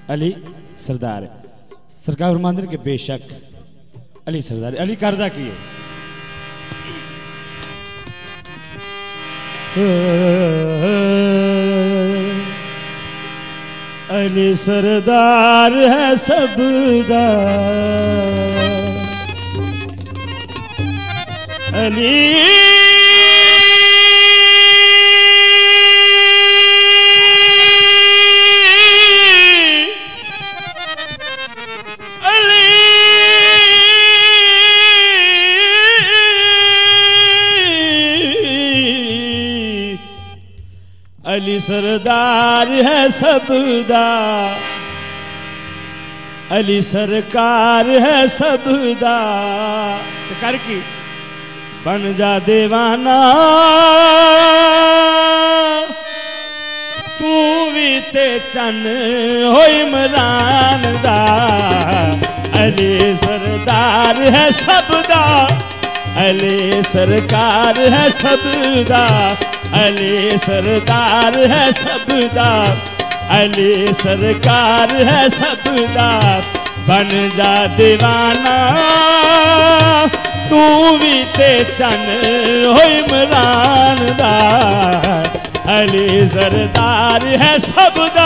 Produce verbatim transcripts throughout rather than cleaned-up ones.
अली सरदार सरकार फरमांदे के बेशक अली सरदार अली करदा की है अली सरदार है सबदा अली अली सरदार है सबदा अली सरकार है सबदा कर की बन जा दीवाना तू भी ते चन हो इमरान दा अली सरदार है सबदा अली सरकार है सबदा अली सरदार है सबदा अली सरकार है सबदा बन जा दीवाना तू भी ते चन हो इमरान दा अली सरदार है सबदा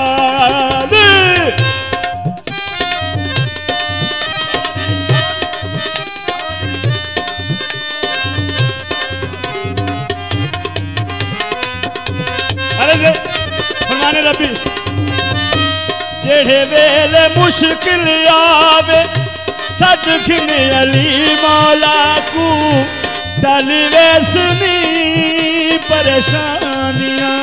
फरमाने रबी जेड़े वेले मुश्किल आवे सदखिन अली मौला को दल वैसनी परेशानियां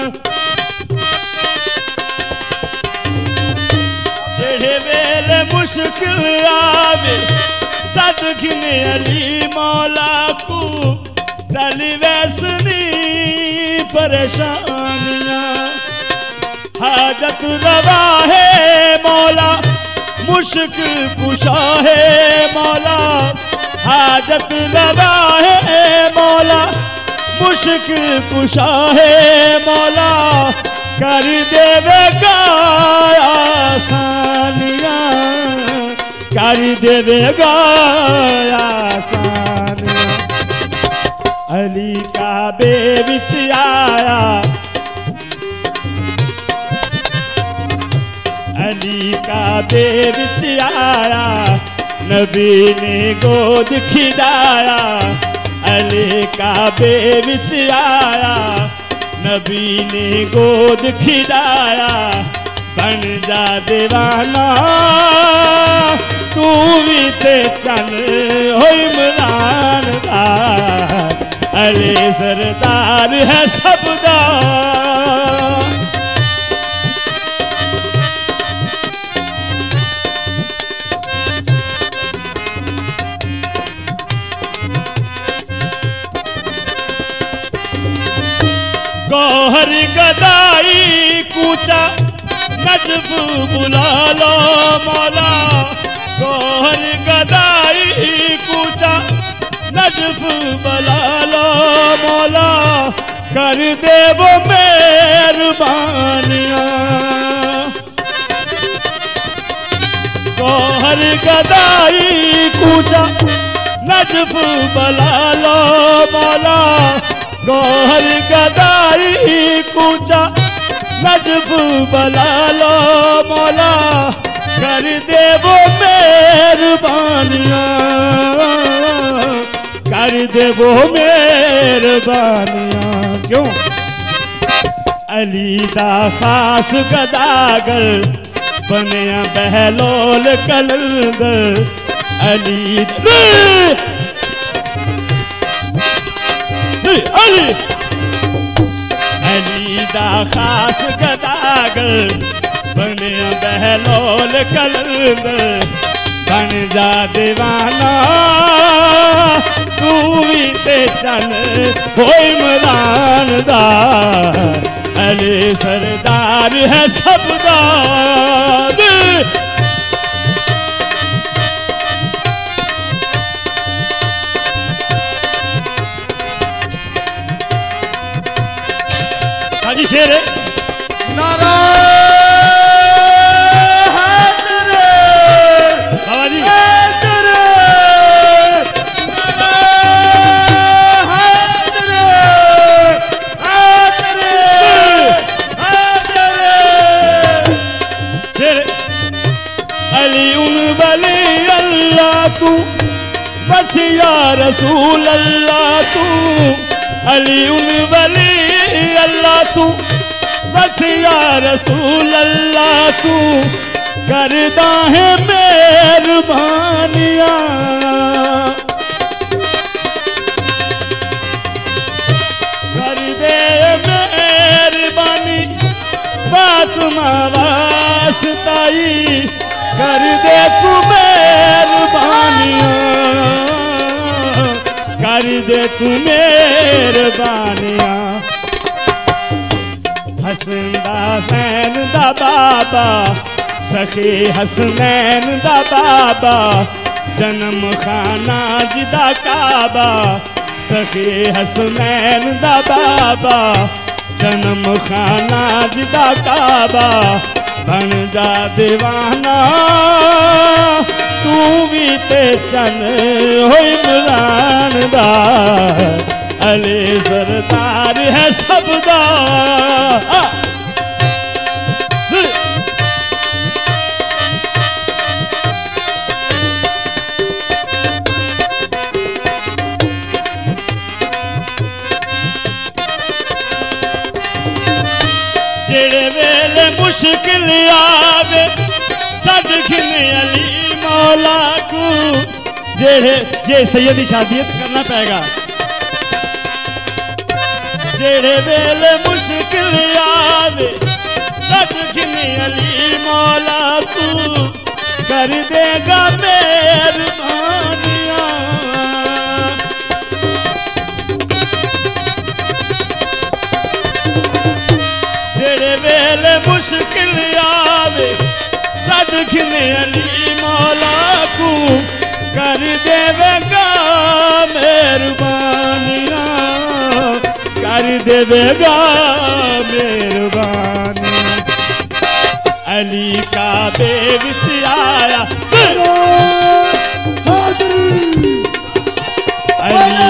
जेड़े वेले मुश्किल आवे सदखिन अली मौला को दल वैसनी परेशानियां हाजत रवा है मौला मुश्किल कुशा है मौला हाजत रवा है मौला मुश्किल कुशा है मौला कर देवेगा आसानियां कर देवेगा आसानियां अली काबे विच आया अली काबे विच आया नबी ने गोद खिलाया अली काबे विच आया नबी ने गोद खिलाया बन जा दीवाना तू भी ते चन हो इमरान दा अली सरदार है सबदा गौहर गदाई कूचा नजफ बुला लो मौला गौहर गदाई कूचा नजफ बुला लो मौला कर दे वो मेहरबानियां गौहर गदाई कूचा नजफ बुला लो मौला गौहर गदाई कूचा नजफ बुला लो मौला कर दे वो मेहरबानियां कर दे वो मेहरबानियां क्यों अली दा खास गदागर बनया बहलोल कलंदर अली अली अली दा खास गदागर बनया बहलोल कलंदर बन जा दीवाना तू भी ते चल हो इमरान दा अली सरदार है सबदा हाजी शेर नारायण या रसूल अल्लाह तू अली उन वली अल्लाह तू बस या रसूल अल्लाह तू करदा है मेहरबानियां कर दे मेहरबानी बात वास्ताई कर दे तू मेहरबानियां कर दे तू मेहरबानियां हसन दा सैन दा बाबा सखी हसनैन दा बाबा जन्म खाना जिदा काबा सखी हसनैन दा बाबा जन्म खाना जिदा काबा बन जा दीवाना तू भी ते चन हो इमरान दा अली सरदार है सबदा जेड़े वेले मुश्किल आवे सद खिने अली मौला को जेड़े जे सैयदी शादियत करना पेगा जेड़े वेले मुश्किल आवे सद खिने अली मौला को कर देगा मेहरबानियां वेले मुश्किल आवे सद खिने अली मौला को कर देवेगा मेहरबानियां कर देवेगा मेहरबानियां अली काबे विच आया अली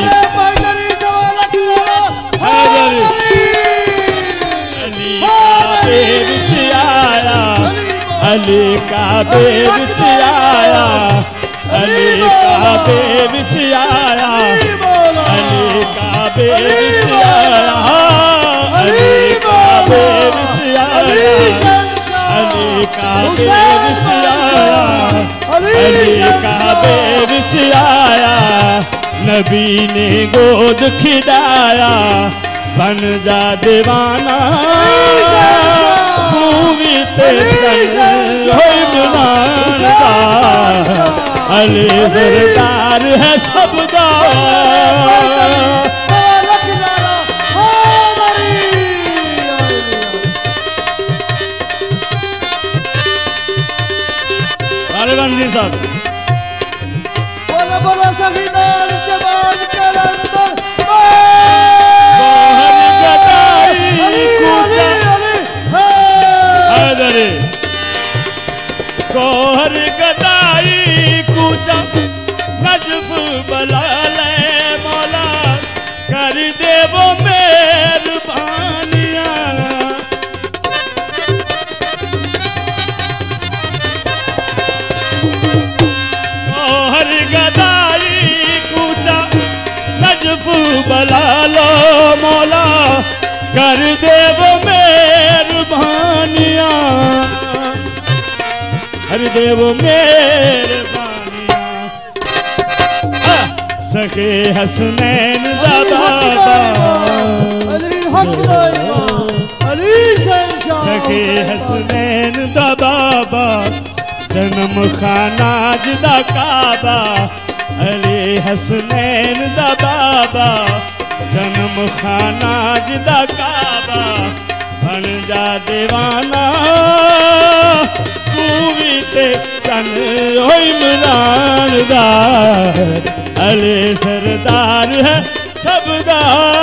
विच आया अली काबे विच आया अली काबे विच आया अली काबे विच आया अली काबे विच आया अली काबे विच आया अली काबे विच आया नबी ने गोद खिलाया बन जा दीवाना भूमि ते अली सरदार है सबदा जी साहब बोलो बोलो सभी नाल शबाज कलंदर कोहर गदाई कूचा नजफ बलाले मौला कर दे वो मेहरबानियां कोहर गदाई कूचा नजफ बलालो मौला कर दे वो मेहरबानियां हर देव मेहरबानियां सखे हसनैन दा बाबा सखे हसनैन दा बाबा जन्म खाना जिदा काबा अली हसनैन दा बाबा जन्म खाना जिदा काबा बन जा दीवाना तू भी ते चन ओ इमरान दा अली सरदार है सबदा